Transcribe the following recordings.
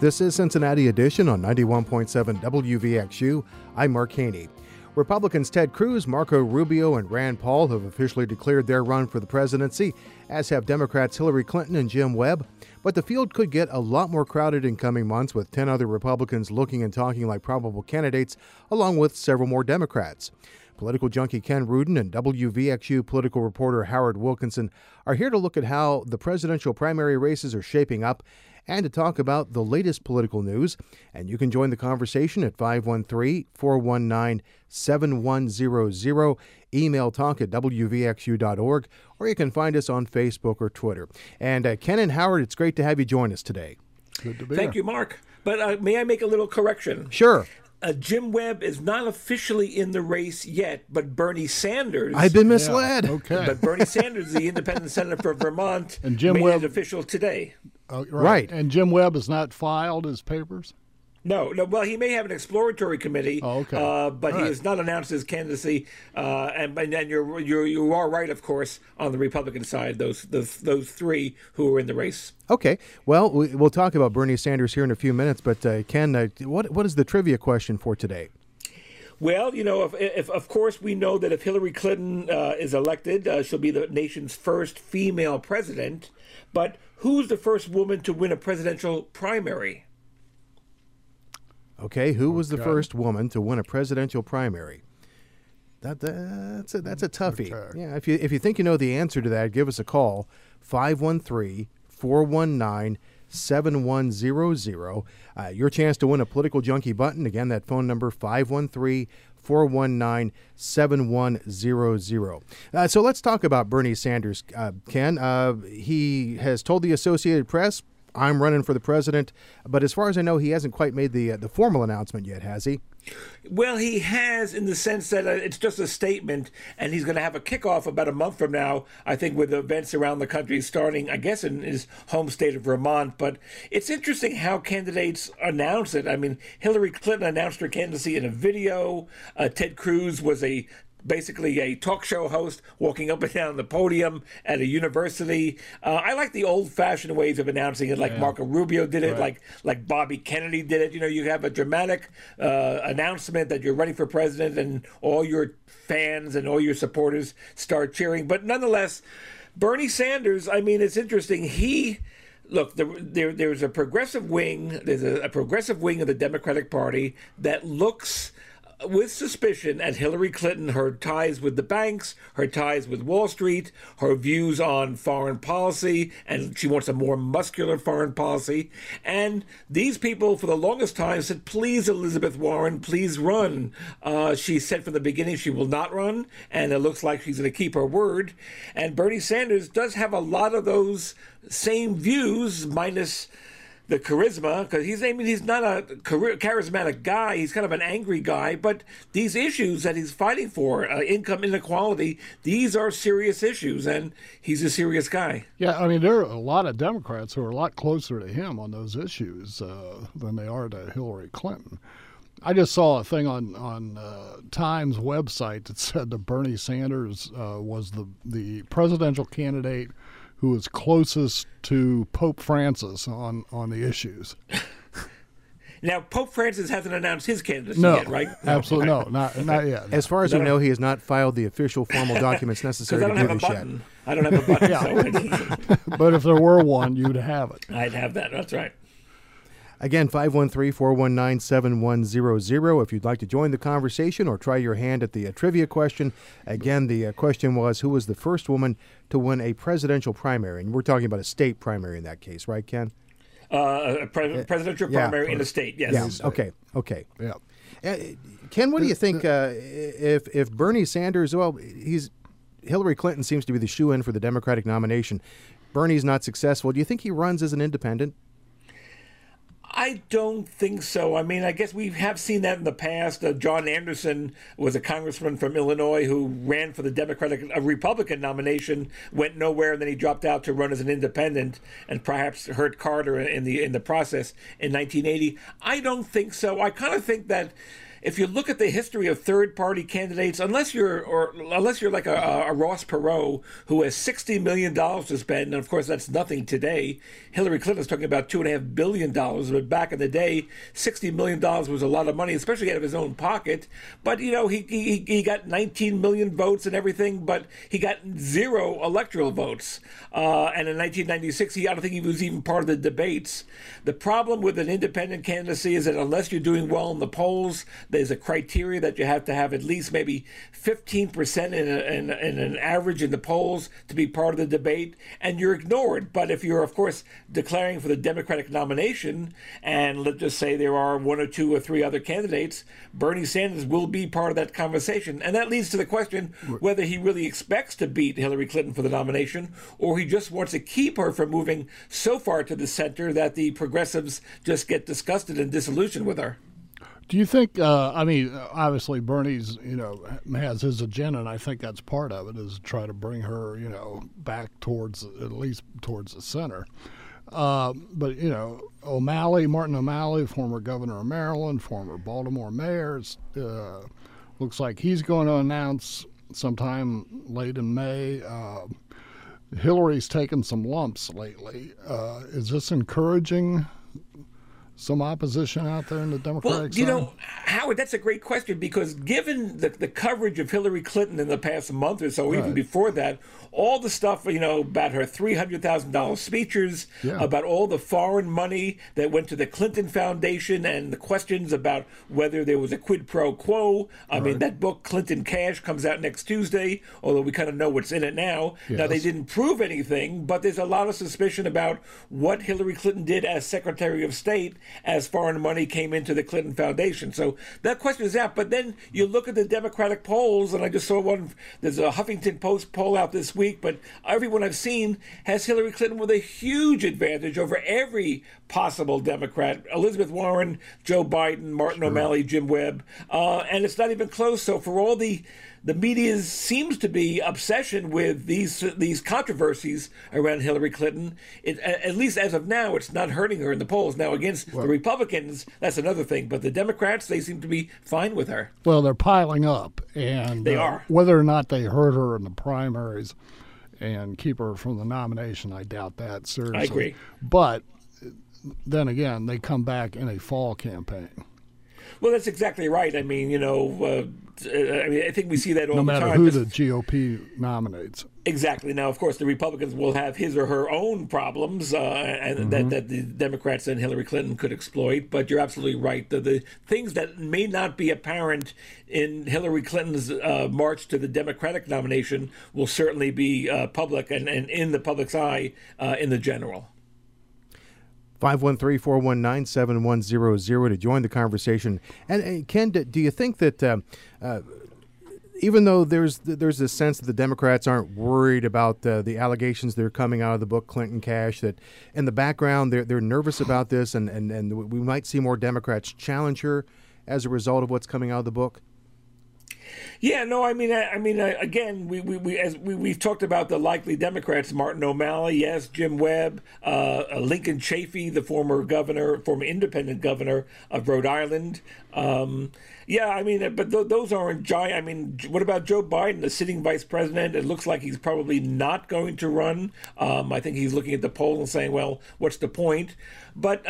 This is Cincinnati Edition on 91.7 WVXU. I'm Mark Haney. Republicans Ted Cruz, Marco Rubio, and Rand Paul have officially declared their run for the presidency, as have Democrats Hillary Clinton and Jim Webb. But the field could get a lot more crowded in coming months, with 10 other Republicans looking and talking like probable candidates, along with several more Democrats. Political junkie Ken Rudin and WVXU political reporter Howard Wilkinson are here to look at how the presidential primary races are shaping up and to talk about the latest political news. And you can join the conversation at 513-419-7100, email talk@wvxu.org, or you can find us on Facebook or Twitter. And Ken and Howard, it's great to have you join us today. Good to be Thank you, Mark. But may I make a little correction? Sure. Jim Webb is not officially in the race yet, but Bernie Sanders... I've been misled. Yeah, okay. But Bernie Sanders, the independent senator for Vermont, And Jim made Webb- it official today. Right. And Jim Webb has not filed his papers? No. Well, he may have an exploratory committee, but All he right. has not announced his candidacy. And you are right, of course, on the Republican side. Those three who are in the race. Okay. Well, we'll talk about Bernie Sanders here in a few minutes, but Ken, what is the trivia question for today? Well, if of course we know that if Hillary Clinton is elected, she'll be the nation's first female president. But who's the first woman to win a presidential primary? Okay, who was the first woman to win a presidential primary? That's a toughie. Okay. Yeah, if you think you know the answer to that, give us a call, 513-419-7100. Your chance to win a Political Junkie button. Again, that phone number, 513-419-7100. So let's talk about Bernie Sanders, Ken. He has told the Associated Press, I'm running for the president, but as far as I know, he hasn't quite made the formal announcement yet, has he? Well, he has, in the sense that it's just a statement, and he's going to have a kickoff about a month from now, I think, with events around the country starting, I guess, in his home state of Vermont. But it's interesting how candidates announce it. I mean, Hillary Clinton announced her candidacy in a video. Ted Cruz was basically a talk show host walking up and down the podium at a university. I like the old-fashioned ways of announcing it, like Marco Rubio did it, like Bobby Kennedy did it. You have a dramatic announcement that you're running for president, and all your fans and all your supporters start cheering. But nonetheless, Bernie Sanders, I mean, it's interesting. Look, there's a progressive wing. There's a progressive wing of the Democratic Party that looks with suspicion at Hillary Clinton, her ties with the banks, her ties with Wall Street, her views on foreign policy, and she wants a more muscular foreign policy. And these people, for the longest time, said, please, Elizabeth Warren, please run. She said from the beginning she will not run, and it looks like she's going to keep her word. And Bernie Sanders does have a lot of those same views, minus the charisma, because he's not a charismatic guy. He's kind of an angry guy. But these issues that he's fighting for, income inequality, these are serious issues, and he's a serious guy. Yeah, I mean, there are a lot of Democrats who are a lot closer to him on those issues than they are to Hillary Clinton. I just saw a thing on Times website that said that Bernie Sanders was the presidential candidate who was closest to Pope Francis on the issues. Now, Pope Francis hasn't announced his candidacy No, yet, right? Absolutely no, not yet. As far as we know, he has not filed the official formal documents necessary to do this yet. I don't have a button. But if there were one, you'd have it. I'd have that. That's right. Again, 513-419-7100 if you'd like to join the conversation or try your hand at the trivia question. Again, the question was, who was the first woman to win a presidential primary? And we're talking about a state primary in that case, right, Ken? A presidential primary in a state, yes. Yeah. Okay. Yeah. Ken, what do you think if Bernie Sanders, Hillary Clinton seems to be the shoo-in for the Democratic nomination. Bernie's not successful. Do you think he runs as an independent? I don't think so. I mean, I guess we have seen that in the past. John Anderson was a congressman from Illinois who ran for the Republican nomination, went nowhere, and then he dropped out to run as an independent, and perhaps hurt Carter in the process in 1980. I don't think so. I kind of think that if you look at the history of third-party candidates, unless you're like a Ross Perot who has $60 million to spend, and of course that's nothing today. Hillary Clinton's talking about $2.5 billion, but back in the day, $60 million was a lot of money, especially out of his own pocket. But he got 19 million votes and everything, but he got 0 electoral votes. And in 1996, I don't think he was even part of the debates. The problem with an independent candidacy is that unless you're doing well in the polls, there's a criteria that you have to have at least maybe 15% in an average in the polls to be part of the debate, and you're ignored. But if you're, of course, declaring for the Democratic nomination, and let's just say there are 1 or 2 or 3 other candidates, Bernie Sanders will be part of that conversation. And that leads to the question whether he really expects to beat Hillary Clinton for the nomination, or he just wants to keep her from moving so far to the center that the progressives just get disgusted and disillusioned with her. Do you think, obviously Bernie's, has his agenda, and I think that's part of it, is to try to bring her, back at least towards the center. But, Martin O'Malley, former governor of Maryland, former Baltimore mayor, looks like he's going to announce sometime late in May. Hillary's taken some lumps lately. Is this encouraging some opposition out there in the Democratic side? Howard, that's a great question, because given the coverage of Hillary Clinton in the past month or so, even before that, all the stuff, about her $300,000 speeches, about all the foreign money that went to the Clinton Foundation, and the questions about whether there was a quid pro quo. I mean, that book, Clinton Cash, comes out next Tuesday, although we kind of know what's in it now. Yes. Now, they didn't prove anything, but there's a lot of suspicion about what Hillary Clinton did as Secretary of State as foreign money came into the Clinton Foundation. So that question is out. But then you look at the Democratic polls, and I just saw one, there's a Huffington Post poll out this week, but everyone I've seen has Hillary Clinton with a huge advantage over every possible Democrat: Elizabeth Warren, Joe Biden, Martin O'Malley, Jim Webb. And it's not even close. So for all the media seems to be obsession with these controversies around Hillary Clinton. At least as of now, it's not hurting her in the polls. Now, against the Republicans, that's another thing. But the Democrats, they seem to be fine with her. Well, they're piling up, and they are. Whether or not they hurt her in the primaries and keep her from the nomination, I doubt that seriously. I agree. But then again, they come back in a fall campaign. Well, that's exactly right. I mean, I think we see that all the time. No matter who the GOP nominates. Exactly. Now, of course, the Republicans will have his or her own problems, and that the Democrats and Hillary Clinton could exploit. But you're absolutely right. The things that may not be apparent in Hillary Clinton's march to the Democratic nomination will certainly be public and in the public's eye in the general. 513-419-7100 to join the conversation. And Ken, do you think that even though there's this sense that the Democrats aren't worried about the allegations that are coming out of the book Clinton Cash, that in the background they're nervous about this, and we might see more Democrats challenge her as a result of what's coming out of the book? Yeah, no, I mean, again, we've talked about the likely Democrats: Martin O'Malley, yes, Jim Webb, Lincoln Chafee, the former independent governor of Rhode Island. Yeah, I mean, but those aren't giant. I mean, what about Joe Biden, the sitting vice president? It looks like he's probably not going to run. I think he's looking at the poll and saying, well, what's the point? But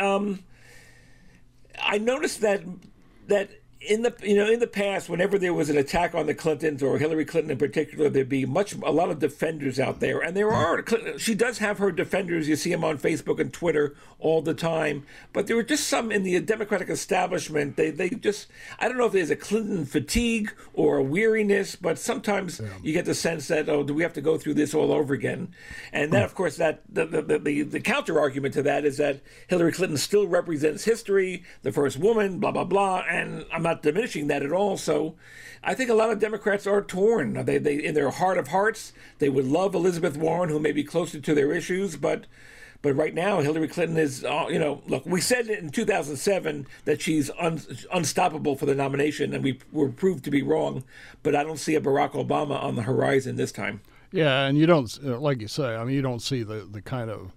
I noticed that in the past, whenever there was an attack on the Clintons or Hillary Clinton in particular, there'd be a lot of defenders out there, and there are. She does have her defenders. You see them on Facebook and Twitter all the time. But there were just some in the Democratic establishment. They just, I don't know if there's a Clinton fatigue or a weariness, but sometimes you get the sense that, oh, do we have to go through this all over again? And then, of course, that the counter argument to that is that Hillary Clinton still represents history, the first woman, blah blah blah, and I'm not diminishing that at all. So I think a lot of Democrats are torn. They in their heart of hearts, they would love Elizabeth Warren, who may be closer to their issues, but right now Hillary Clinton is, look, we said in 2007 that she's unstoppable for the nomination, and we were proved to be wrong, but I don't see a Barack Obama on the horizon this time. Yeah, and you don't, like you say, I mean, you don't see the kind of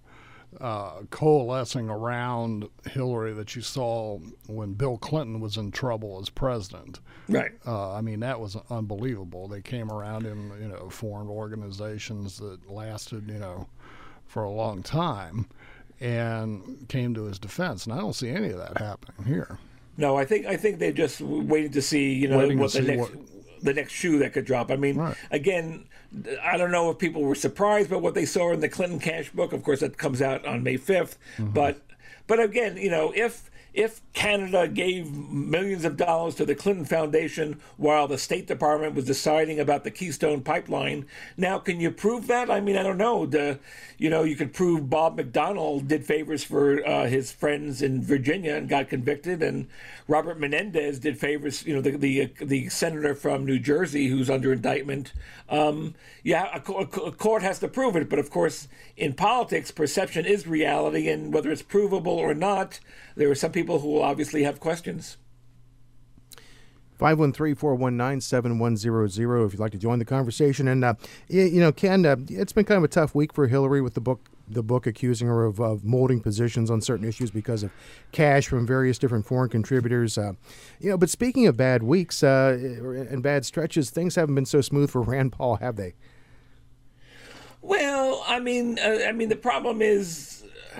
coalescing around Hillary that you saw when Bill Clinton was in trouble as president. Right. I mean, that was unbelievable. They came around him, formed organizations that lasted, for a long time and came to his defense. And I don't see any of that happening here. No, I think they're just waiting to see, the next shoe that could drop. I mean, Right. Again, I don't know if people were surprised by what they saw in the Clinton cash book. Of course, that comes out on May 5th. But again, if Canada gave millions of dollars to the Clinton Foundation while the State Department was deciding about the Keystone Pipeline, now can you prove that? I mean, I don't know. You could prove Bob McDonnell did favors for his friends in Virginia and got convicted, and Robert Menendez did favors. The senator from New Jersey who's under indictment. A court has to prove it, but of course, in politics, perception is reality, and whether it's provable or not, there are some people who will obviously have questions. 513-419-7100 if you'd like to join the conversation. And, Ken, it's been kind of a tough week for Hillary with the book accusing her of molding positions on certain issues because of cash from various different foreign contributors. But speaking of bad weeks and bad stretches, things haven't been so smooth for Rand Paul, have they? Well, I mean, the problem is,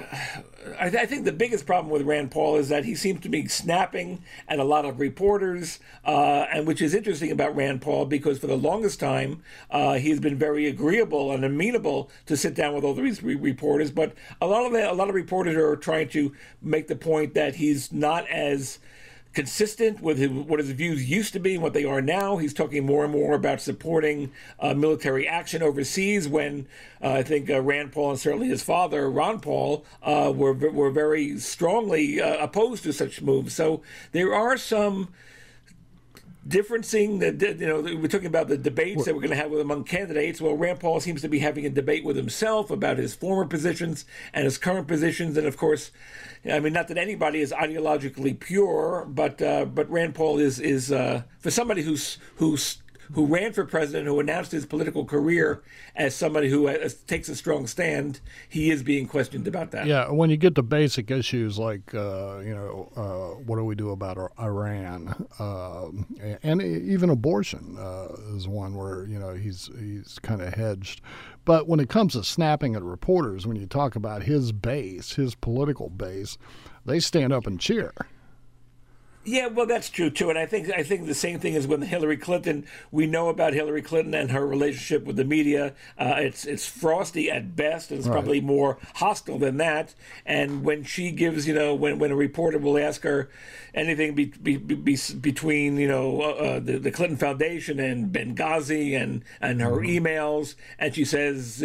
I think the biggest problem with Rand Paul is that he seems to be snapping at a lot of reporters, and which is interesting about Rand Paul because for the longest time he's been very agreeable and amenable to sit down with all these reporters. But a lot of reporters are trying to make the point that he's not as consistent with what his views used to be and what they are now. He's talking more and more about supporting military action overseas when I think Rand Paul and certainly his father, Ron Paul, were very strongly opposed to such moves. So there are some differencing we're talking about the debates that we're going to have among candidates. Well, Rand Paul seems to be having a debate with himself about his former positions and his current positions. And of course, I mean, not that anybody is ideologically pure, but Rand Paul is for somebody who ran for president, who announced his political career as somebody who takes a strong stand, he is being questioned about that. Yeah, when you get to basic issues like, what do we do about Iran, and even abortion is one where, he's kind of hedged. But when it comes to snapping at reporters, when you talk about his base, his political base, they stand up and cheer. Yeah, well, that's true too, and I think the same thing is with Hillary Clinton. We know about Hillary Clinton and her relationship with the media. It's frosty at best, and it's probably more hostile than that. And when she gives, when a reporter will ask her anything between, the Clinton Foundation and Benghazi and her emails, and she says,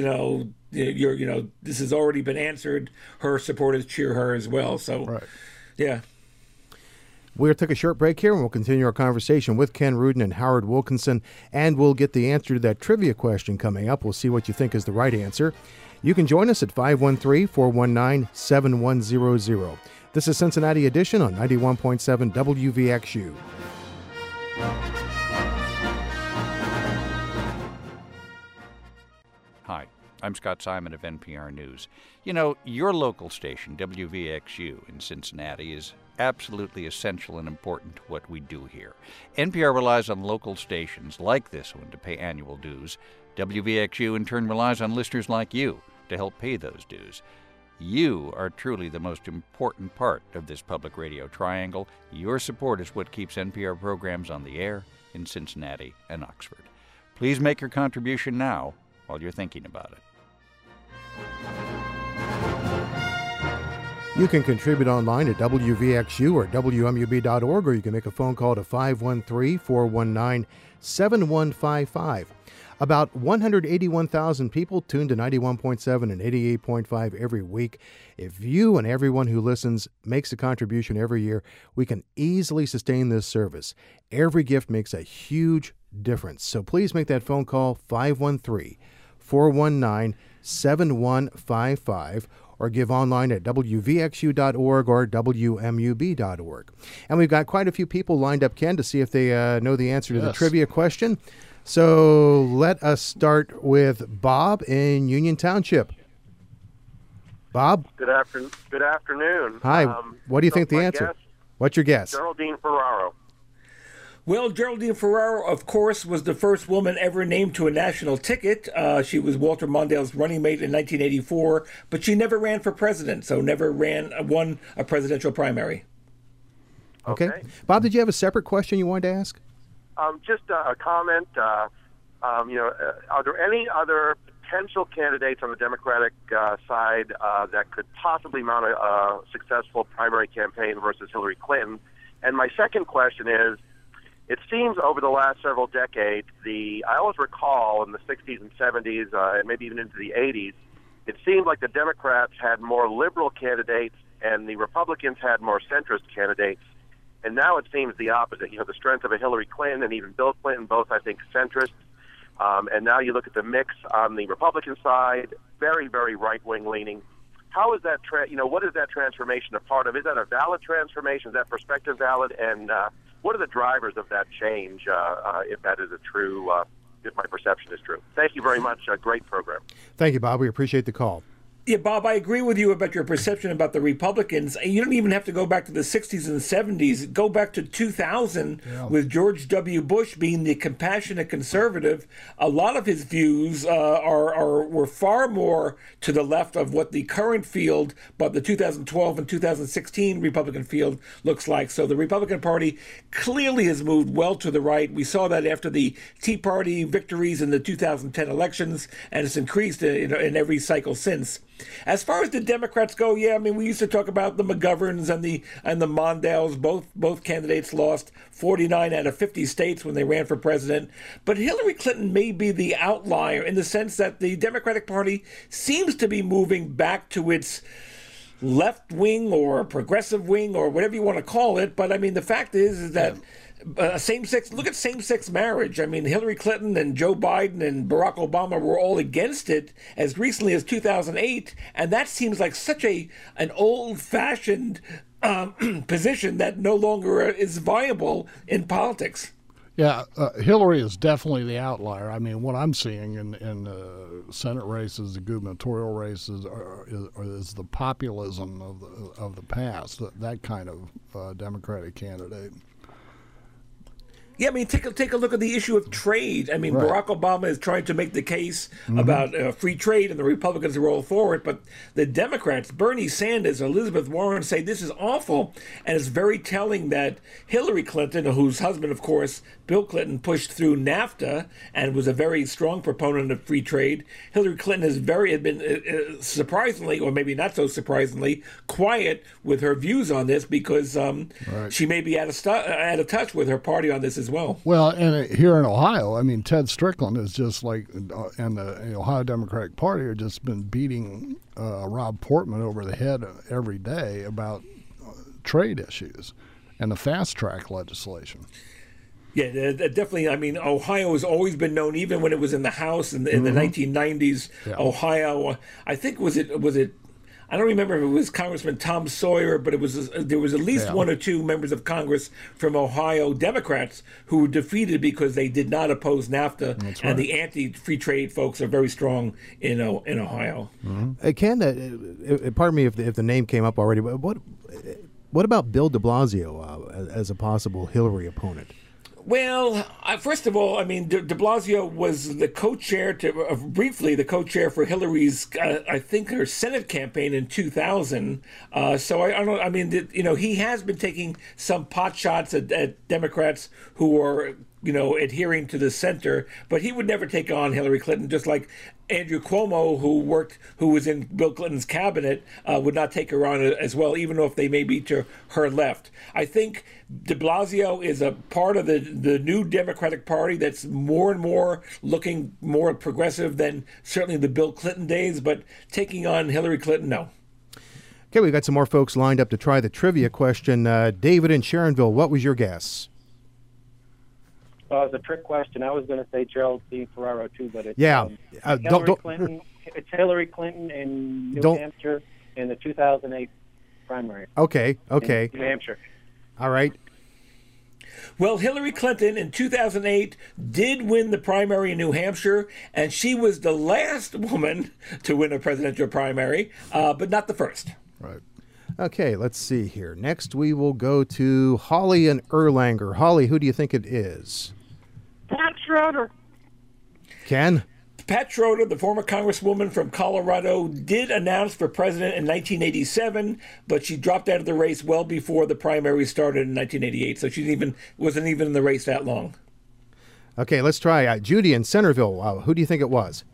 this has already been answered. Her supporters cheer her as well. So, yeah. We'll take a short break here, and we'll continue our conversation with Ken Rudin and Howard Wilkinson, and we'll get the answer to that trivia question coming up. We'll see what you think is the right answer. You can join us at 513-419-7100. This is Cincinnati Edition on 91.7 WVXU. Hi, I'm Scott Simon of NPR News. Your local station, WVXU in Cincinnati, is absolutely essential and important to what we do here. NPR relies on local stations like this one to pay annual dues. WVXU, in turn, relies on listeners like you to help pay those dues. You are truly the most important part of this public radio triangle. Your support is what keeps NPR programs on the air in Cincinnati and Oxford. Please make your contribution now while you're thinking about it. You can contribute online at WVXU or WMUB.org, or you can make a phone call to 513-419-7155. About 181,000 people tune to 91.7 and 88.5 every week. If you and everyone who listens makes a contribution every year, we can easily sustain this service. Every gift makes a huge difference. So please make that phone call, 513-419-7155. or give online at WVXU.org or WMUB.org. And we've got quite a few people lined up, Ken, to see if they know the answer to the trivia question. So let us start with Bob in Union Township. Bob? Good afternoon. Hi. What do you think the my answer? Guess, What's your guess? Geraldine Ferraro. Well, Geraldine Ferraro, of course, was the first woman ever named to a national ticket. She was Walter Mondale's running mate in 1984, but she never ran for president, so never won a presidential primary. Okay. Bob, did you have a separate question you wanted to ask? Just a comment. Are there any other potential candidates on the Democratic side that could possibly mount a successful primary campaign versus Hillary Clinton? And my second question is, it seems over the last several decades, I always recall in the 60s and 70s, and maybe even into the 80s, it seemed like the Democrats had more liberal candidates and the Republicans had more centrist candidates. And now it seems the opposite. The strength of a Hillary Clinton and even Bill Clinton, both, I think, centrist. And now you look at the mix on the Republican side, very, very right-wing leaning. How is that, what is that transformation a part of? Is that a valid transformation? Is that perspective valid? And what are the drivers of that change, if that is if my perception is true? Thank you very much. Great program. Thank you, Bob. We appreciate the call. Yeah, Bob, I agree with you about your perception about the Republicans. You don't even have to go back to the 60s and 70s. Go back to 2000 with George W. Bush being the compassionate conservative. A lot of his views were far more to the left of what the current field, but the 2012 and 2016 Republican field looks like. So the Republican Party clearly has moved well to the right. We saw that after the Tea Party victories in the 2010 elections, and it's increased in every cycle since. As far as the Democrats go, we used to talk about the McGoverns and the Mondales. Both candidates lost 49 out of 50 states when they ran for president. But Hillary Clinton may be the outlier in the sense that the Democratic Party seems to be moving back to its left wing or progressive wing or whatever you want to call it. But the fact is that look at same-sex marriage. Hillary Clinton and Joe Biden and Barack Obama were all against it as recently as 2008, and that seems like such an old-fashioned position that no longer is viable in politics. Yeah, Hillary is definitely the outlier. What I'm seeing in Senate races, the gubernatorial races, is the populism of the past, that kind of Democratic candidate. Yeah, take a look at the issue of trade. Right. Barack Obama is trying to make the case about free trade, and the Republicans are all for it. But the Democrats, Bernie Sanders, Elizabeth Warren, say this is awful. And it's very telling that Hillary Clinton, whose husband, of course, Bill Clinton, pushed through NAFTA and was a very strong proponent of free trade. Hillary Clinton had been surprisingly, or maybe not so surprisingly, quiet with her views on this because she may be out of touch with her party on this as well. Well, and here in Ohio, Ted Strickland is just like, and the Ohio Democratic Party have just been beating Rob Portman over the head every day about trade issues and the fast track legislation. Yeah, definitely. Ohio has always been known, even when it was in the House in the 1990s. Yeah. Ohio, I think was it. I don't remember if it was Congressman Tom Sawyer, but there was at least one or two members of Congress from Ohio Democrats who were defeated because they did not oppose NAFTA. That's right. And the anti-free trade folks are very strong in Ohio. Mm-hmm. Ken, pardon me if the name came up already, but what about Bill de Blasio as a possible Hillary opponent? Well, first of all, de Blasio was the co-chair briefly the co-chair for Hillary's, I think, her Senate campaign in 2000. So I don't. He has been taking some pot shots at Democrats who are adhering to the center, but he would never take on Hillary Clinton, just like Andrew Cuomo, who was in Bill Clinton's cabinet, would not take her on as well, even though if they may be to her left. I think de Blasio is a part of the new Democratic Party that's more and more looking more progressive than certainly the Bill Clinton days, but taking on Hillary Clinton, no. Okay, we've got some more folks lined up to try the trivia question. David in Sharonville, what was your guess? It's a trick question. I was going to say Geraldine Ferraro too, but it's Hillary Clinton. It's Hillary Clinton in New Hampshire in the 2008 primary. Okay. In New Hampshire. All right. Well, Hillary Clinton in 2008 did win the primary in New Hampshire, and she was the last woman to win a presidential primary, but not the first. Right. Okay, let's see here. Next, we will go to Holly and Erlanger. Holly, who do you think it is? Pat Schroeder. Ken? Pat Schroeder, the former congresswoman from Colorado, did announce for president in 1987, but she dropped out of the race well before the primary started in 1988, so she wasn't even in the race that long. Okay, let's try Judy in Centerville. Who do you think it was?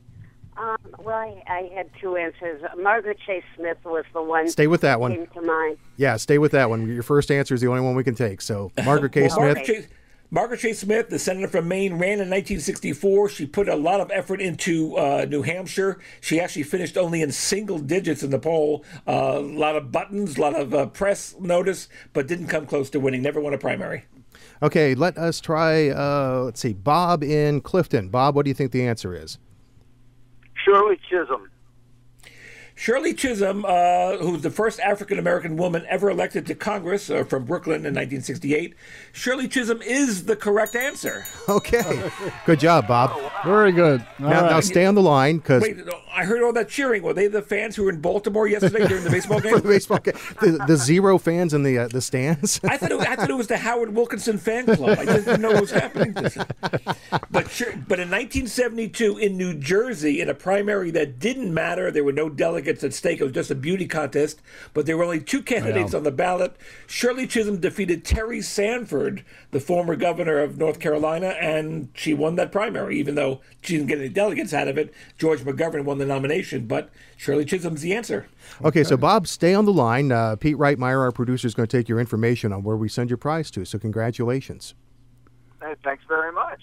Well, I had two answers. Margaret Chase Smith was the one. Stay with that one. Came to mind. Yeah, stay with that one. Your first answer is the only one we can take. So, Margaret K. Smith. Margaret Chase Smith, the senator from Maine, ran in 1964. She put a lot of effort into New Hampshire. She actually finished only in single digits in the poll. A lot of buttons, a lot of press notice, but didn't come close to winning. Never won a primary. Okay, let us try, let's see, Bob in Clifton. Bob, what do you think the answer is? Shirley Chisholm. Shirley Chisholm, who was the first African-American woman ever elected to Congress from Brooklyn in 1968. Shirley Chisholm is the correct answer. Okay. Good job, Bob. Very good. Now stay on the line because... Wait, I heard all that cheering. Were they the fans who were in Baltimore yesterday during the baseball game? For the baseball game. The zero fans in the stands? I thought it was the Howard Wilkinson fan club. I just didn't know what was happening. But in 1972 in New Jersey, in a primary that didn't matter, there were no delegates at stake. It was just a beauty contest. But there were only two candidates on the ballot. Shirley Chisholm defeated Terry Sanford, the former governor of North Carolina, and she won that primary, even though she didn't get any delegates out of it. George McGovern won the nomination, but Shirley Chisholm's the answer. Okay, so Bob, stay on the line. Pete Reitmeyer, our producer, is going to take your information on where we send your prize to, so congratulations. Hey, thanks very much.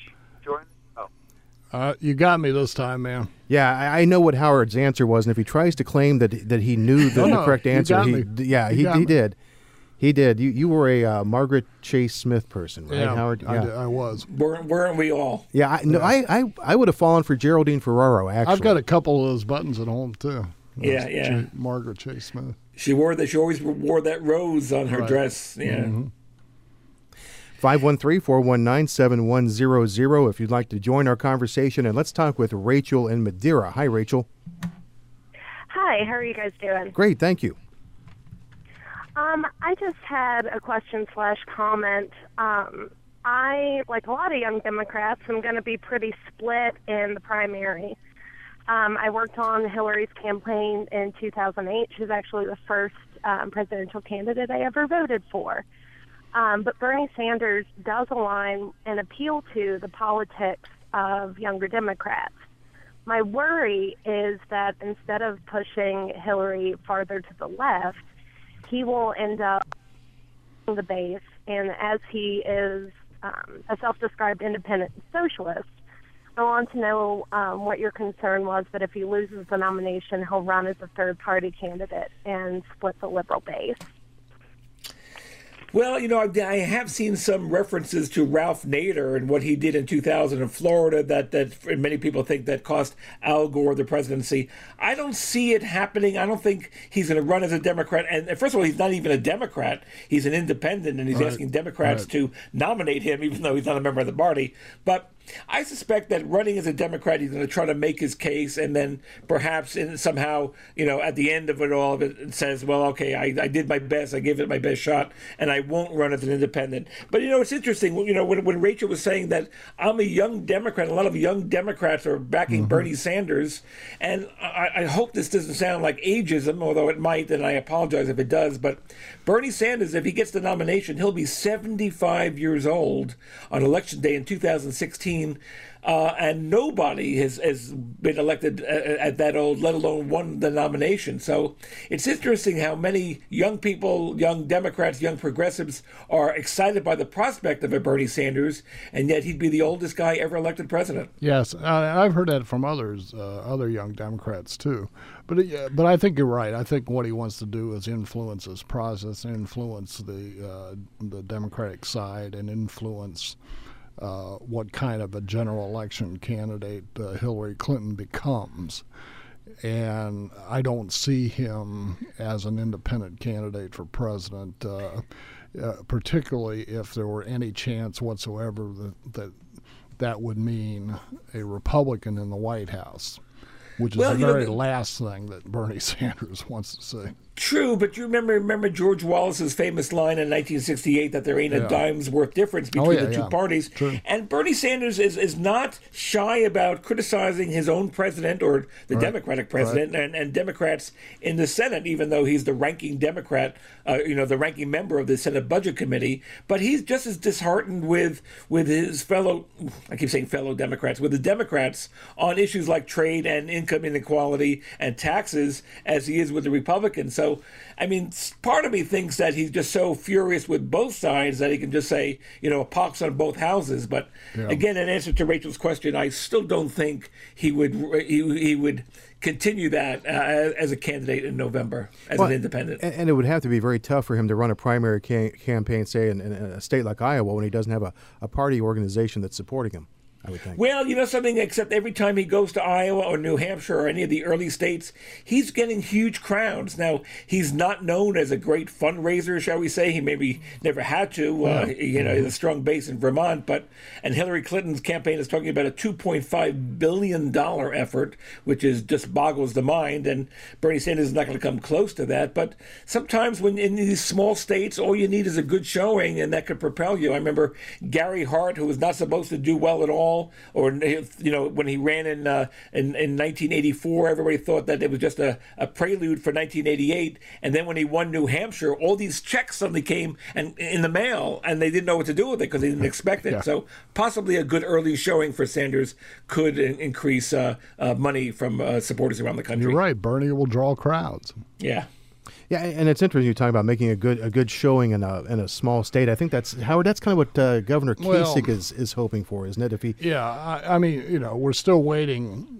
You got me this time, man. Yeah, I know what Howard's answer was, and if he tries to claim that he knew the correct answer, he did. He did. You were a Margaret Chase Smith person, right, Howard? Yeah, I was. Weren't we all? Yeah, I would have fallen for Geraldine Ferraro, actually. I've got a couple of those buttons at home, too. Yeah. Margaret Chase Smith. She always wore that rose on her dress. Yeah. Mm-hmm. 513-419-7100 if you'd like to join our conversation. And let's talk with Rachel in Madeira. Hi, Rachel. Hi, how are you guys doing? Great, thank you. I just had a question/comment. I, like a lot of young Democrats, am going to be pretty split in the primary. I worked on Hillary's campaign in 2008. She was actually the first presidential candidate I ever voted for. But Bernie Sanders does align and appeal to the politics of younger Democrats. My worry is that instead of pushing Hillary farther to the left, he will end up the base, and as he is a self-described independent socialist, I want to know what your concern was that if he loses the nomination, he'll run as a third-party candidate and split the liberal base. Well, I have seen some references to Ralph Nader and what he did in 2000 in Florida that many people think that cost Al Gore the presidency. I don't see it happening. I don't think he's going to run as a Democrat. And first of all, he's not even a Democrat. He's an independent, and he's asking Democrats to nominate him, even though he's not a member of the party. But I suspect that running as a Democrat, he's going to try to make his case, and then perhaps somehow, at the end of it all, it says, well, okay, I did my best, I gave it my best shot, and I won't run as an independent. But, it's interesting, when Rachel was saying that I'm a young Democrat, a lot of young Democrats are backing Bernie Sanders, and I hope this doesn't sound like ageism, although it might, and I apologize if it does, but Bernie Sanders, if he gets the nomination, he'll be 75 years old on Election Day in 2016. And nobody has been elected at that old, let alone won the nomination. So it's interesting how many young people, young Democrats, young progressives are excited by the prospect of a Bernie Sanders, and yet he'd be the oldest guy ever elected president. Yes, I've heard that from others, other young Democrats too. But I think you're right. I think what he wants to do is influence this process, influence the Democratic side, and influence what kind of a general election candidate Hillary Clinton becomes. And I don't see him as an independent candidate for president. particularly if there were any chance whatsoever that would mean a Republican in the White House, which is the very last thing that Bernie Sanders wants to see. True, but you remember George Wallace's famous line in 1968 that there ain't a dime's worth difference between the two parties. True. And Bernie Sanders is not shy about criticizing his own president or the Democratic president and Democrats in the Senate, even though he's the ranking Democrat, the ranking member of the Senate Budget Committee. But he's just as disheartened with his fellow Democrats, with the Democrats on issues like trade and income inequality and taxes as he is with the Republicans. So, I mean, part of me thinks that he's just so furious with both sides that he can just say, a pox on both houses. But again, in answer to Rachel's question, I still don't think he would continue that as a candidate in November as an independent. And it would have to be very tough for him to run a primary campaign, say, in a state like Iowa when he doesn't have a party organization that's supporting him, I would think. Well, something, except every time he goes to Iowa or New Hampshire or any of the early states, he's getting huge crowds. Now, he's not known as a great fundraiser, shall we say. He maybe never had to. He has a strong base in Vermont. And Hillary Clinton's campaign is talking about a $2.5 billion effort, which just boggles the mind. And Bernie Sanders is not going to come close to that. But sometimes when in these small states, all you need is a good showing, and that could propel you. I remember Gary Hart, who was not supposed to do well at all, or when he ran in 1984, everybody thought that it was just a prelude for 1988. And then when he won New Hampshire, all these checks suddenly came in the mail, and they didn't know what to do with it because they didn't expect it. So possibly a good early showing for Sanders could increase money from supporters around the country. You're right. Bernie will draw crowds. Yeah. Yeah, and it's interesting you talk about making a good showing in a small state. I think that's Howard. That's kind of what Governor Kasich is hoping for, isn't it? If he, I mean, we're still waiting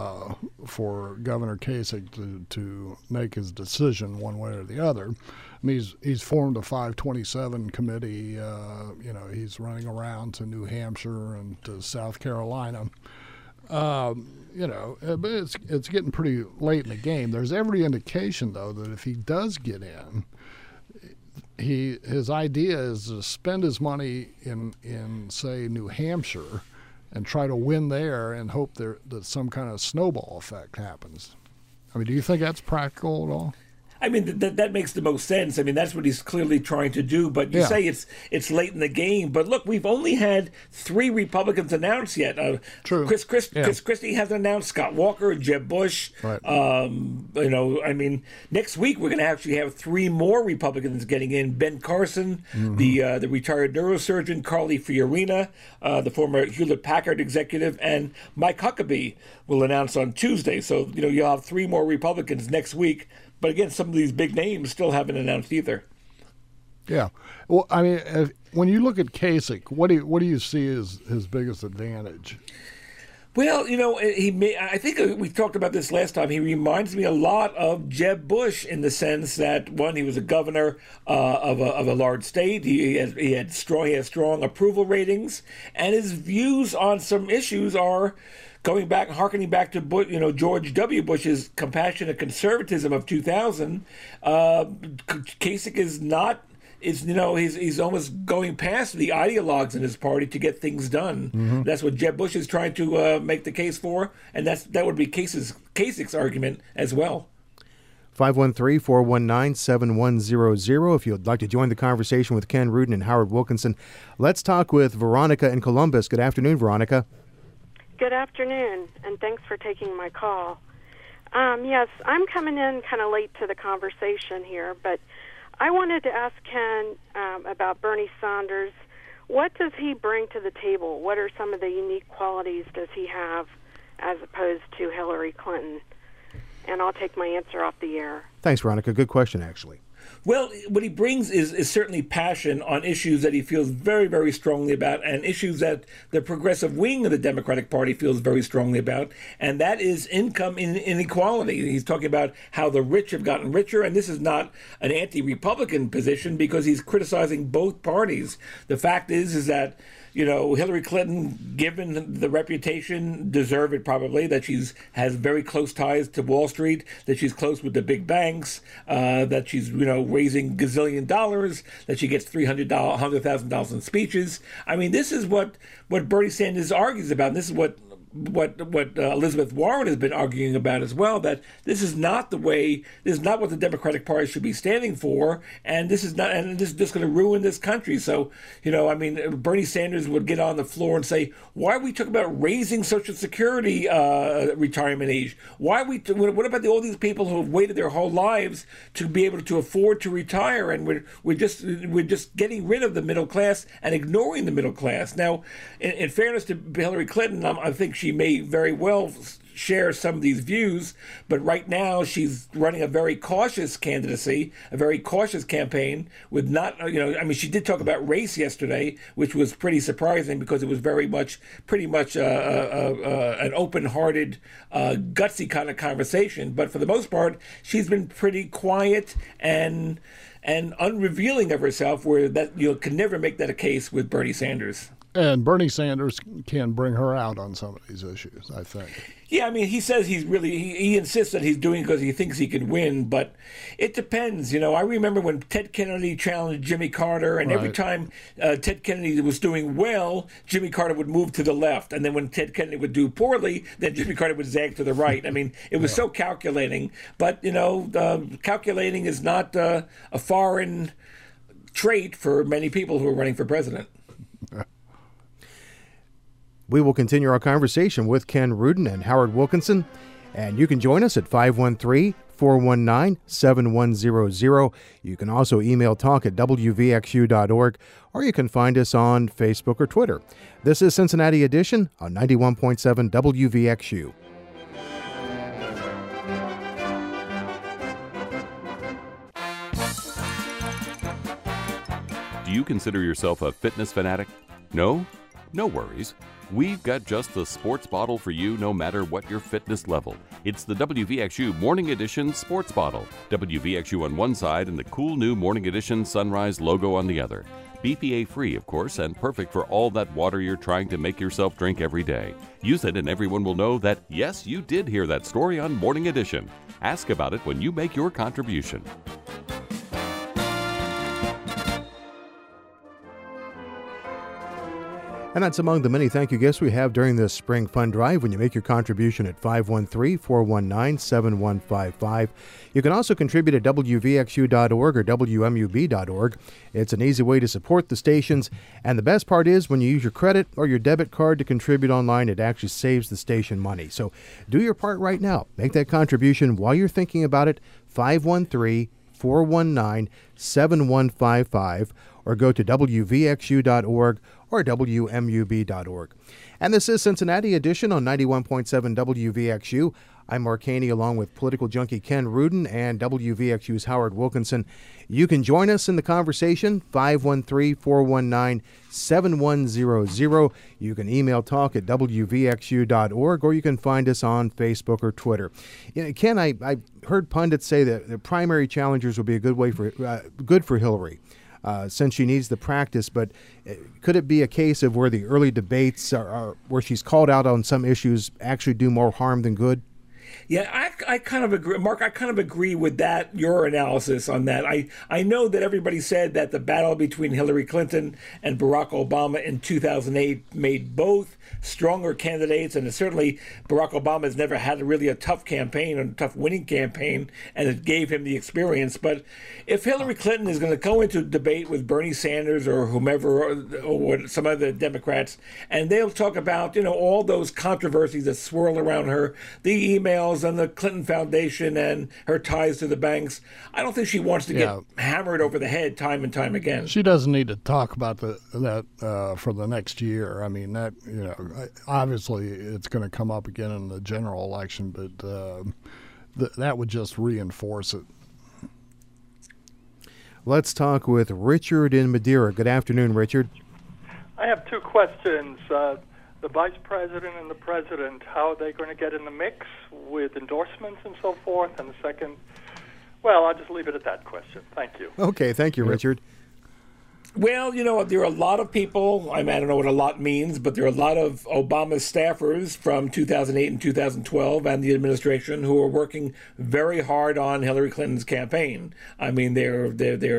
for Governor Kasich to make his decision one way or the other. I mean, he's formed a 527 committee. He's running around to New Hampshire and to South Carolina. But it's getting pretty late in the game. There's every indication, though, that if he does get in, his idea is to spend his money in say New Hampshire and try to win there and hope that some kind of snowball effect happens. I mean, do you think that's practical at all? I mean, that makes the most sense. I mean, that's what he's clearly trying to do. But you say it's late in the game. But look, we've only had 3 Republicans announced yet. True. Chris Christie hasn't announced. Scott Walker, Jeb Bush. Right. I mean, next week we're going to actually have 3 more Republicans getting in. Ben Carson, the retired neurosurgeon, Carly Fiorina, the former Hewlett-Packard executive, and Mike Huckabee will announce on Tuesday. So, you'll have 3 more Republicans next week. But again, some of these big names still haven't announced either. Yeah. Well, I mean, when you look at Kasich, what do you see as his biggest advantage? Well, I think we talked about this last time. He reminds me a lot of Jeb Bush in the sense that, one, he was a governor of a large state. He has strong approval ratings, and his views on some issues are harkening back to George W. Bush's compassionate conservatism of 2000. Kasich is not. He's almost going past the ideologues in his party to get things done. Mm-hmm. That's what Jeb Bush is trying to make the case for, and that would be Kasich's argument as well. 513-419-7100 if you'd like to join the conversation with Ken Rudin and Howard Wilkinson. Let's talk with Veronica in Columbus. Good afternoon, Veronica. Good afternoon, and thanks for taking my call. Yes, I'm coming in kind of late to the conversation here, but I wanted to ask Ken about Bernie Sanders. What does he bring to the table? What are some of the unique qualities does he have as opposed to Hillary Clinton? And I'll take my answer off the air. Thanks, Veronica. Good question, actually. Well, what he brings is certainly passion on issues that he feels very, very strongly about, and issues that the progressive wing of the Democratic Party feels very strongly about, and that is income inequality. He's talking about how the rich have gotten richer, and this is not an anti-Republican position because he's criticizing both parties. The fact is that Hillary Clinton, given the reputation, deserved it probably, that has very close ties to Wall Street, that she's close with the big banks, that she's, raising gazillion dollars, that she gets $100,000 in speeches. I mean, this is what Bernie Sanders argues about. And this is what Elizabeth Warren has been arguing about as well, that this is not what the Democratic Party should be standing for, and this is just going to ruin this country. So, Bernie Sanders would get on the floor and say, why are we talking about raising Social Security retirement age? What about all these people who have waited their whole lives to be able to afford to retire, and we're just getting rid of the middle class and ignoring the middle class? Now, in fairness to Hillary Clinton, I think she may very well share some of these views, but right now she's running a very cautious candidacy, a very cautious campaign with she did talk about race yesterday, which was pretty surprising because it was pretty much an open-hearted, gutsy kind of conversation. But for the most part, she's been pretty quiet and unrevealing of herself, where that you can never make that a case with Bernie Sanders. And Bernie Sanders can bring her out on some of these issues, I think. Yeah, he says he insists that he's doing it because he thinks he can win, but it depends. I remember when Ted Kennedy challenged Jimmy Carter, and every time Ted Kennedy was doing well, Jimmy Carter would move to the left. And then when Ted Kennedy would do poorly, then Jimmy Carter would zag to the right. It was so calculating. But, calculating is not a foreign trait for many people who are running for president. We will continue our conversation with Ken Rudin and Howard Wilkinson, and you can join us at 513-419-7100. You can also email talk@wvxu.org, or you can find us on Facebook or Twitter. This is Cincinnati Edition on 91.7 WVXU. Do you consider yourself a fitness fanatic? No? No worries. We've got just the sports bottle for you no matter what your fitness level. It's the WVXU Morning Edition Sports Bottle. WVXU on one side and the cool new Morning Edition Sunrise logo on the other. BPA free, of course, and perfect for all that water you're trying to make yourself drink every day. Use it and everyone will know that, yes, you did hear that story on Morning Edition. Ask about it when you make your contribution. And that's among the many thank you gifts we have during this spring fund drive when you make your contribution at 513-419-7155. You can also contribute at WVXU.org or WMUB.org. It's an easy way to support the stations. And the best part is when you use your credit or your debit card to contribute online, it actually saves the station money. So do your part right now. Make that contribution while you're thinking about it. 513-419-7155 or go to WVXU.org or WMUB.org. And this is Cincinnati Edition on 91.7 WVXU. I'm Mark Haney along with political junkie Ken Rudin and WVXU's Howard Wilkinson. You can join us in the conversation, 513-419-7100. You can email talk at WVXU.org, or you can find us on Facebook or Twitter. Ken, I heard pundits say that the primary challengers will be a good for Hillary. Since she needs the practice, but could it be a case of where the early debates are where she's called out on some issues actually do more harm than good? Yeah, I kind of agree, Mark. I kind of agree with that, your analysis on that. I know that everybody said that the battle between Hillary Clinton and Barack Obama in 2008 made both stronger candidates, and certainly Barack Obama has never had really a tough campaign, a tough winning campaign, and it gave him the experience. But if Hillary Clinton is going to go into a debate with Bernie Sanders or whomever or some other Democrats, and they'll talk about all those controversies that swirl around her, the emails and the Clinton Foundation and her ties to the banks, I don't think she wants to get hammered over the head time and time again. She doesn't need to talk about that for the next year. I mean, that obviously it's going to come up again in the general election, but that would just reinforce it. Let's talk with Richard in Madeira. Good afternoon, Richard. I have two questions. The vice president and the president, how are they going to get in the mix with endorsements and so forth? And the second, well, I'll just leave it at that question. Thank you. Okay, thank you, Richard. Well, there are a lot of people, I don't know what a lot means, but there are a lot of Obama staffers from 2008 and 2012 and the administration who are working very hard on Hillary Clinton's campaign. They're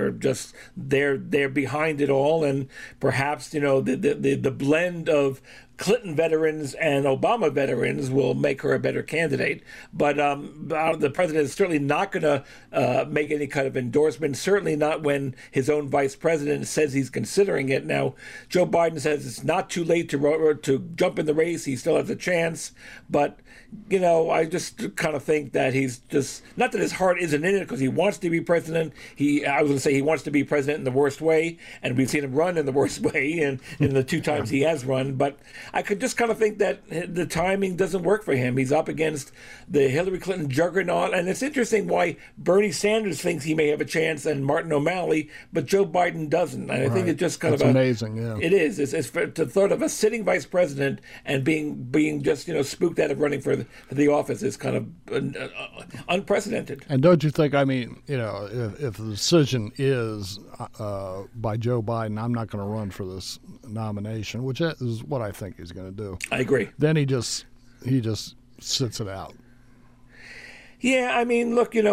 behind it all, and perhaps, the blend of Clinton veterans and Obama veterans will make her a better candidate. But the president is certainly not going to make any kind of endorsement, certainly not when his own vice president says he's considering it. Now, Joe Biden says it's not too late to jump in the race. He still has a chance. But, I just kind of think that he's just, not that his heart isn't in it because he wants to be president. I was going to say he wants to be president in the worst way, and we've seen him run in the worst way in the 2 times he has run. But I could just kind of think that the timing doesn't work for him. He's up against the Hillary Clinton juggernaut, and it's interesting why Bernie Sanders thinks he may have a chance and Martin O'Malley, but Joe Biden doesn't. And I think it's just kind of amazing. Yeah, it is. It's for the thought of a sitting vice president and being just spooked out of running for the office is kind of unprecedented. And don't you think? If the decision is by Joe Biden, I'm not going to run for this nomination, which is what I think he's going to do. I agree. Then he just sits it out. Yeah, look, none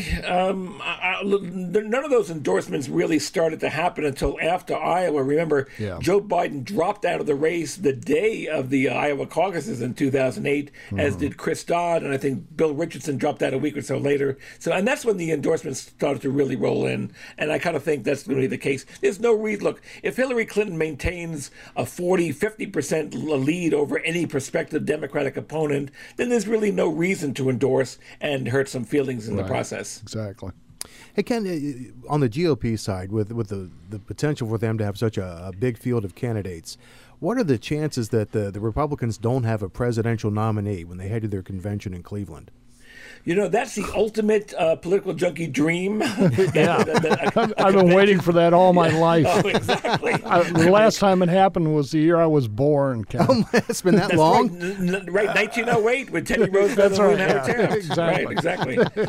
of those endorsements really started to happen until after Iowa. Remember, Joe Biden dropped out of the race the day of the Iowa caucuses in 2008, as did Chris Dodd, and I think Bill Richardson dropped out a week or so later. And that's when the endorsements started to really roll in, and I kind of think that's going to be the case. There's no reason. Look, if Hillary Clinton maintains a 50% lead over any prospective Democratic opponent, then there's really no reason to endorse and hurt some feelings in the process. Exactly. Hey, Ken, on the GOP side, with the potential for them to have such a big field of candidates, what are the chances that the Republicans don't have a presidential nominee when they head to their convention in Cleveland? That's the ultimate political junkie dream. I've been waiting for that all my life. Oh, exactly. The last time it happened was the year I was born. Oh, it's been that long? Right, 1908 with Teddy Roosevelt and Howard Taft. Exactly. Right, exactly.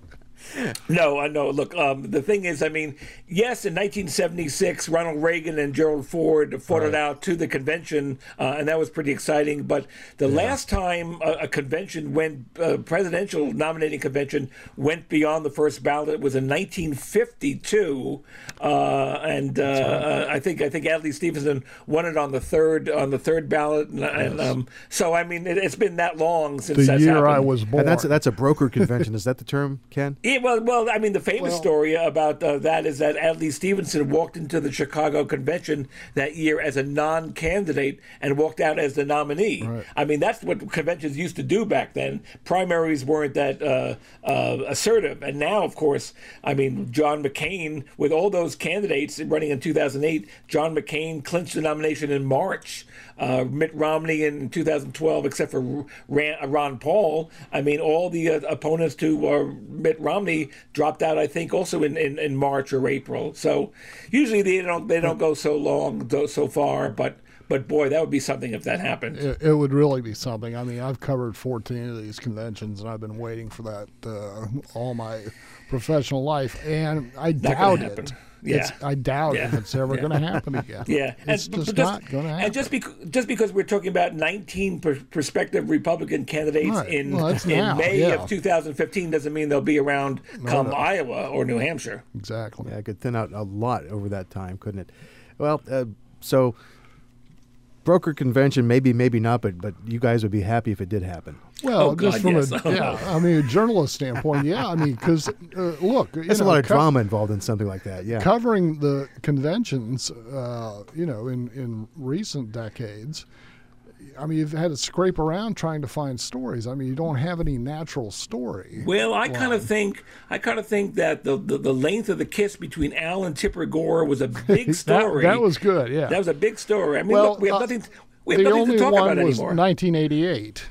No. Look, the thing is, yes, in 1976, Ronald Reagan and Gerald Ford fought it out to the convention, and that was pretty exciting. But the last time a convention presidential nominating convention went beyond the first ballot was in 1952, and I think Adlai Stevenson won it on the third ballot, and so it's been that long since the year I was born. And that's a brokered convention. Is that the term, Ken? Yeah, well, the famous story about that is that Adlai Stevenson walked into the Chicago convention that year as a non-candidate and walked out as the nominee. Right. That's what conventions used to do back then. Primaries weren't that assertive. And now, of course, John McCain, with all those candidates running in 2008, John McCain clinched the nomination in March. Mitt Romney in 2012, except for Ron Paul. All the opponents to Mitt Romney dropped out, I think, also in March or April. So usually they don't go so far, but boy, that would be something if that happened. It would really be something. I've covered 14 of these conventions, and I've been waiting for that all my professional life, and I doubt it. Yeah. I doubt if it's ever going to happen again. Yeah, it's just not going to happen. And just because we're talking about 19 prospective Republican candidates in May of 2015 doesn't mean they'll be around come Iowa or New Hampshire. Exactly. Yeah, it could thin out a lot over that time, couldn't it? Well, so broker convention, maybe not, but you guys would be happy if it did happen. Well, just from a journalist standpoint, because look, there's a lot of drama involved in something like that. Yeah, covering the conventions, in recent decades, you've had to scrape around trying to find stories. You don't have any natural story. Well, I kind of think that the length of the kiss between Al and Tipper Gore was a big story. that was good. Yeah, that was a big story. Look, we have nothing. We have nothing to talk about anymore. The only one was 1988.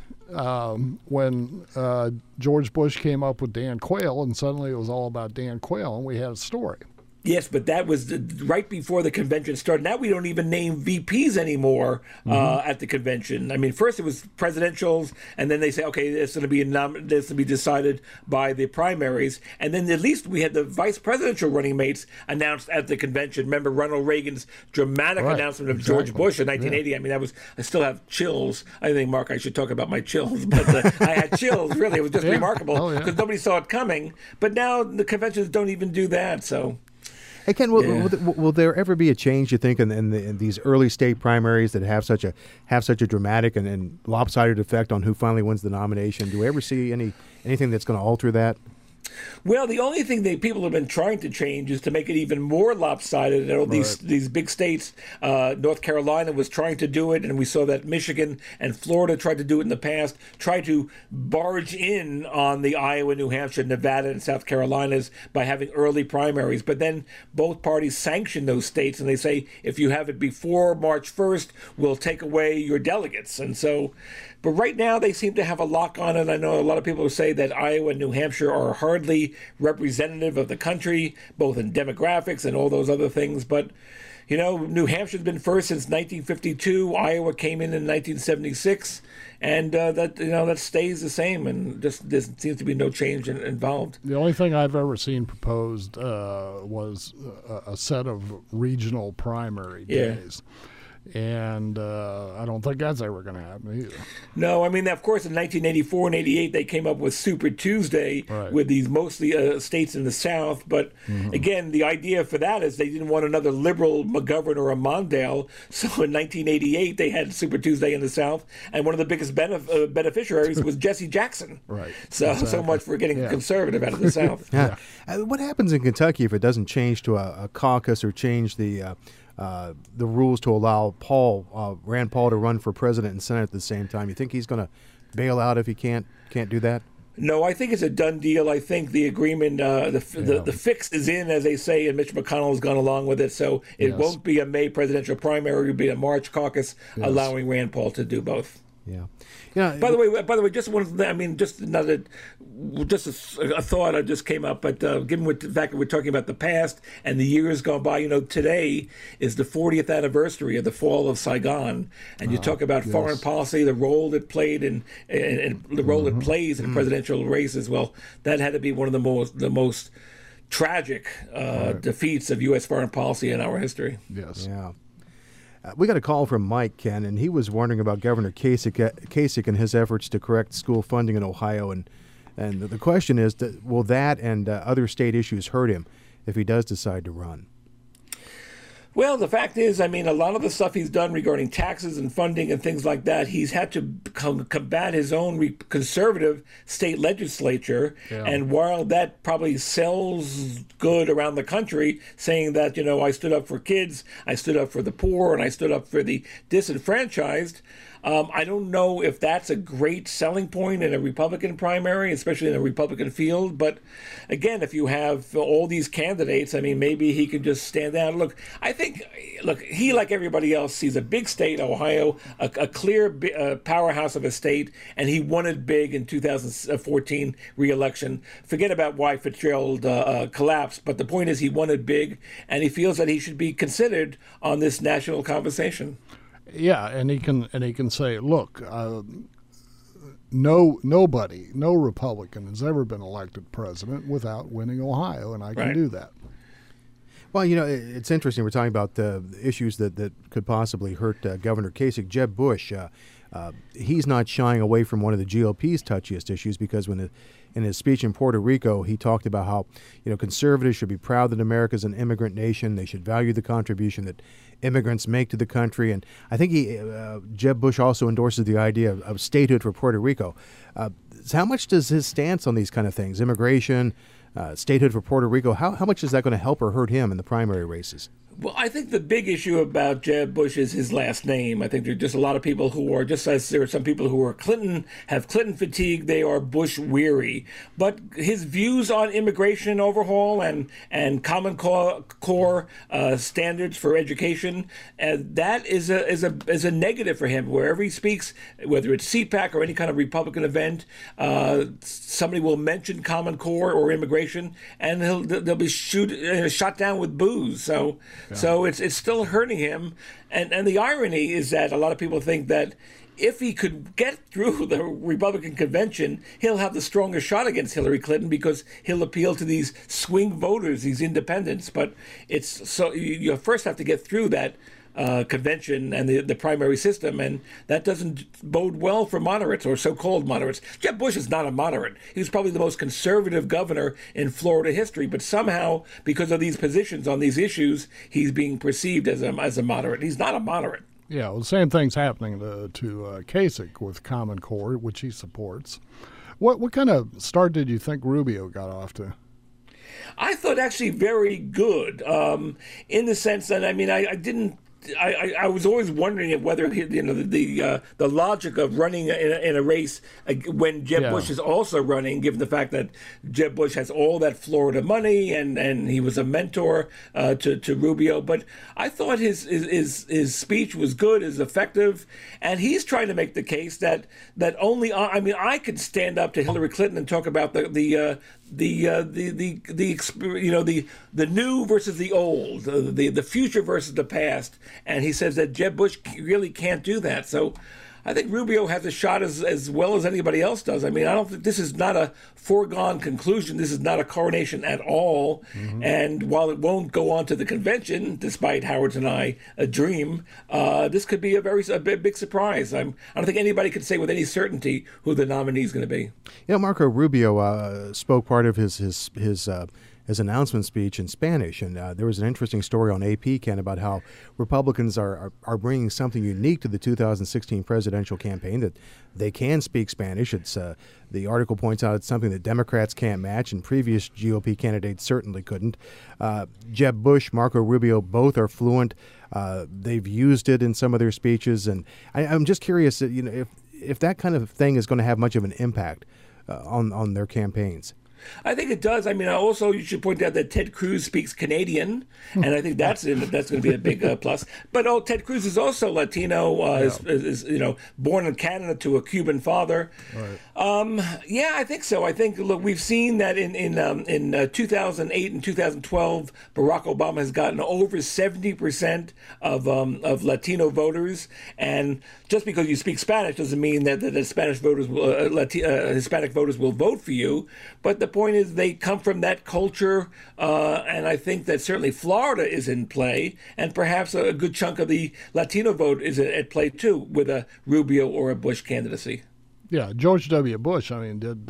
When George Bush came up with Dan Quayle, and suddenly it was all about Dan Quayle, and we had a story. Yes, but that was right before the convention started. Now we don't even name VPs anymore at the convention. I mean, first it was presidentials, and then they say, okay, it's going to be decided by the primaries, and then at least we had the vice presidential running mates announced at the convention. Remember Ronald Reagan's dramatic announcement of George Bush in 1980? Yeah. I mean, I still have chills. I think, Mark, I should talk about my chills, but I had chills. Really, it was just remarkable because nobody saw it coming. But now the conventions don't even do that. So. Hey, Ken, will there ever be a change, you think, in these early state primaries that have such a dramatic and lopsided effect on who finally wins the nomination? Do we ever see anything that's going to alter that? Well, the only thing that people have been trying to change is to make it even more lopsided. You know, these big states, North Carolina was trying to do it, and we saw that Michigan and Florida tried to do it in the past, tried to barge in on the Iowa, New Hampshire, Nevada, and South Carolinas by having early primaries. But then both parties sanction those states, and they say, if you have it before March 1st, we'll take away your delegates. And so, but right now they seem to have a lock on it. I know a lot of people say that Iowa and New Hampshire are hardly representative of the country, both in demographics and all those other things. But, you know, New Hampshire's been first since 1952. Iowa came in 1976. And that stays the same, and just there seems to be no change involved. The only thing I've ever seen proposed was a set of regional primary days. And I don't think that's ever going to happen either. No, I mean, of course, in 1984 and 88, they came up with Super Tuesday with these mostly states in the South. But again, the idea for that is they didn't want another liberal McGovern or a Mondale. So in 1988, they had Super Tuesday in the South. And one of the biggest beneficiaries was Jesse Jackson. Right. So much for getting conservative out of the South. What happens in Kentucky if it doesn't change to a caucus or change the rules to allow Rand Paul to run for president and Senate at the same time? You think he's going to bail out if he can't do that? No, I think it's a done deal. I think the agreement, the fix is in, as they say, and Mitch McConnell has gone along with it. So it won't be a May presidential primary; it'll be a March caucus, allowing Rand Paul to do both. Yeah. By the way, just one. I mean, just a thought that just came up. But given the fact that we're talking about the past and the years gone by, you know, today is the 40th anniversary of the fall of Saigon, and you talk about foreign policy, the role it played and the role it plays in presidential races. Well, that had to be one of the most tragic defeats of U.S. foreign policy in our history. Yes. Yeah. We got a call from Mike, Ken, and he was wondering about Governor Kasich and his efforts to correct school funding in Ohio. And the question is, will that and other state issues hurt him if he does decide to run? Well, the fact is, I mean, a lot of the stuff he's done regarding taxes and funding and things like that, he's had to combat his own conservative state legislature. Yeah. And while that probably sells good around the country, saying that, you know, I stood up for kids, I stood up for the poor, and I stood up for the disenfranchised, I don't know if that's a great selling point in a Republican primary, especially in a Republican field. But again, if you have all these candidates, I mean, maybe he could just stand out. Look, he, like everybody else, sees a big state, Ohio, a clear powerhouse of a state, and he won it big in 2014 re-election. Forget about why Fitzgerald collapsed, but the point is he won it big, and he feels that he should be considered on this national conversation. Yeah, and he can say, look, no Republican has ever been elected president without winning Ohio, and I can do that. Well, you know, it's interesting. We're talking about the issues that could possibly hurt Governor Kasich. Jeb Bush, he's not shying away from one of the GOP's touchiest issues, because in his speech in Puerto Rico, he talked about how, you know, conservatives should be proud that America is an immigrant nation. They should value the contribution that immigrants make to the country. And I think Jeb Bush also endorses the idea of statehood for Puerto Rico. So how much does his stance on these kind of things, immigration, statehood for Puerto Rico, how much is that going to help or hurt him in the primary races? Well, I think the big issue about Jeb Bush is his last name. I think there are just a lot of people who are, just as there are some people who are have Clinton fatigue, they are Bush weary. But his views on immigration overhaul and Common Core standards for education, that is a negative for him. Wherever he speaks, whether it's CPAC or any kind of Republican event, somebody will mention Common Core or immigration, and they'll be shot down with booze. So it's still hurting him, and the irony is that a lot of people think that if he could get through the Republican convention, he'll have the strongest shot against Hillary Clinton because he'll appeal to these swing voters, these independents. But it's so you first have to get through that convention and the primary system, and that doesn't bode well for moderates or so-called moderates. Jeb Bush is not a moderate. He was probably the most conservative governor in Florida history, but somehow, because of these positions on these issues, he's being perceived as a moderate. He's not a moderate. Yeah, well, the same thing's happening to Kasich with Common Core, which he supports. What kind of start did you think Rubio got off to? I thought actually very good, in the sense that, I mean, I was always wondering whether the logic of running in a race when Jeb Bush is also running, given the fact that Jeb Bush has all that Florida money and he was a mentor to Rubio. But I thought his speech was good, is effective, and he's trying to make the case that only I could stand up to Hillary Clinton and talk about the new versus the old, the future versus the past. And he says that Jeb Bush really can't do that. So I think Rubio has a shot as well as anybody else does. I mean, I don't think this is not a foregone conclusion. This is not a coronation at all. Mm-hmm. And while it won't go on to the convention, despite Howard's and I a dream, this could be a big surprise. I don't think anybody can say with any certainty who the nominee is going to be. You know, Marco Rubio spoke part of his announcement speech in Spanish, and there was an interesting story on AP, Ken, about how Republicans are bringing something unique to the 2016 presidential campaign, that they can speak Spanish. It's the article points out it's something that Democrats can't match, and previous GOP candidates certainly couldn't. Jeb Bush, Marco Rubio, both are fluent. They've used it in some of their speeches, and I'm just curious, if that kind of thing is going to have much of an impact on their campaigns. I think it does. I mean, also you should point out that Ted Cruz speaks Canadian, and I think that's going to be a big plus. But Ted Cruz is also Latino. Is born in Canada to a Cuban father. Right. Yeah, I think so. I think we've seen that in 2008 and 2012, Barack Obama has gotten over 70% of Latino voters, and just because you speak Spanish doesn't mean that the Spanish voters, Hispanic voters, will vote for you. But the point is they come from that culture, and I think that certainly Florida is in play, and perhaps a good chunk of the Latino vote is at play too, with a Rubio or a Bush candidacy. Yeah, George W. Bush, did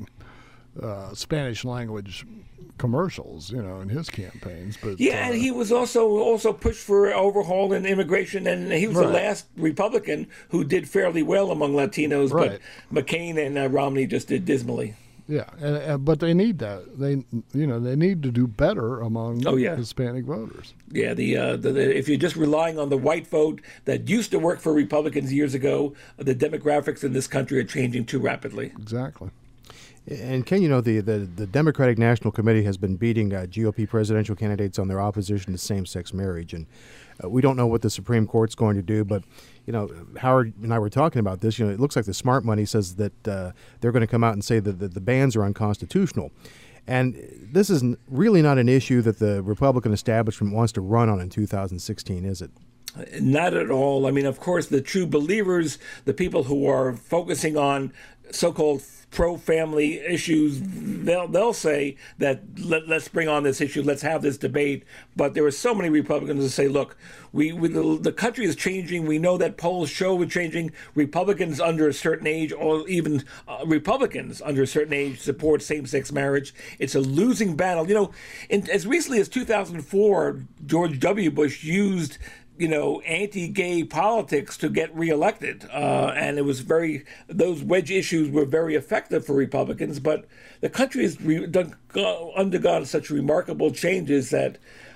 Spanish language commercials, in his campaigcampaigns. But and he was also pushed for overhaul in immigration, and he was the last Republican who did fairly well among Latinos. Right. But McCain and Romney just did dismally. Yeah, but they need that. They need to do better among Hispanic voters. Yeah, if you're just relying on the white vote that used to work for Republicans years ago, the demographics in this country are changing too rapidly. Exactly. And Ken, the Democratic National Committee has been beating GOP presidential candidates on their opposition to same-sex marriage, and we don't know what the Supreme Court's going to do, but Howard and I were talking about this. It looks like the smart money says that they're going to come out and say that the bans are unconstitutional. And this is really not an issue that the Republican establishment wants to run on in 2016, is it? Not at all. I mean, of course, the true believers, the people who are focusing on so-called pro-family issues, they'll say that let's bring on this issue, let's have this debate. But there are so many Republicans who say, look, the country is changing. We know that polls show we're changing. Republicans under a certain age, or even Republicans under a certain age, support same-sex marriage. It's a losing battle. As recently as 2004, George W. Bush used anti-gay politics to get reelected. And it was those wedge issues were very effective for Republicans, but the country has undergone such remarkable changes that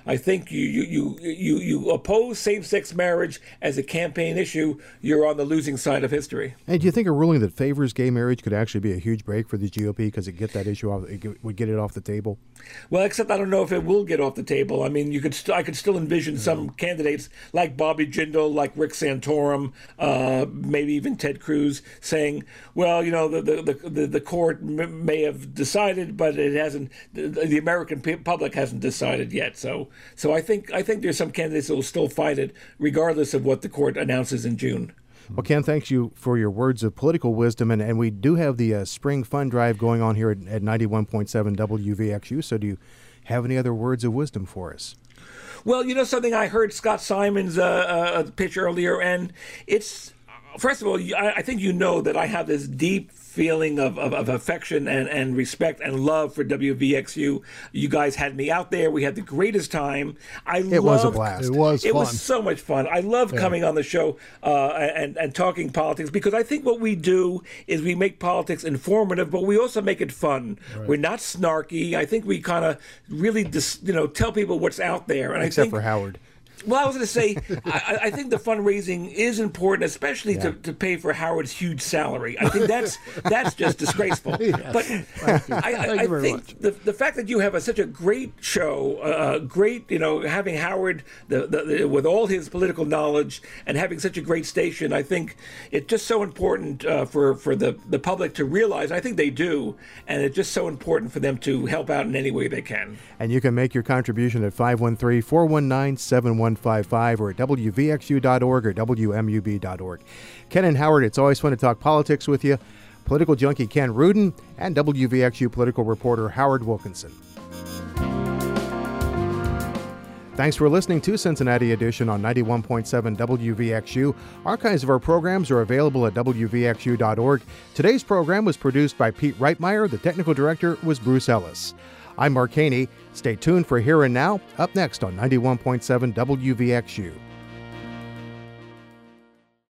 I think you oppose same-sex marriage as a campaign issue, you're on the losing side of history. And do you think a ruling that favors gay marriage could actually be a huge break for the GOP because it would get it off the table? Well, except I don't know if it will get off the table. I mean, I could still envision some candidates like Bobby Jindal, like Rick Santorum, maybe even Ted Cruz, saying, "Well, the court may have decided, but it hasn't. The American public hasn't decided yet." So I think there's some candidates that will still fight it, regardless of what the court announces in June. Well, Ken, thanks you for your words of political wisdom, and we do have the spring fund drive going on here at 91.7 WVXU. So do you have any other words of wisdom for us? Well, something I heard Scott Simon's pitch earlier, and it's, first of all, I think that I have this deep feeling of affection and respect and love for WVXU. You guys had me out there. We had the greatest time. It was a blast. It was fun. It was so much fun. I love coming on the show and talking politics, because I think what we do is we make politics informative, but we also make it fun. Right. We're not snarky. I think we kind of really tell people what's out there. And Except for Howard. Well, I was going to say, I think the fundraising is important, especially to pay for Howard's huge salary. I think that's just disgraceful. Yes. But I think the fact that you have such a great show, having Howard with all his political knowledge and having such a great station, I think it's just so important for the public to realize. I think they do, and it's just so important for them to help out in any way they can. And you can make your contribution at 513-419-7155 or at WVXU.org or WMUB.org. Ken and Howard, it's always fun to talk politics with you. Political junkie Ken Rudin and WVXU political reporter Howard Wilkinson. Thanks for listening to Cincinnati Edition on 91.7 WVXU. Archives of our programs are available at WVXU.org. Today's program was produced by Pete Reitmeyer. The technical director was Bruce Ellis. I'm Mark Haney. Stay tuned for Here and Now, up next on 91.7 WVXU.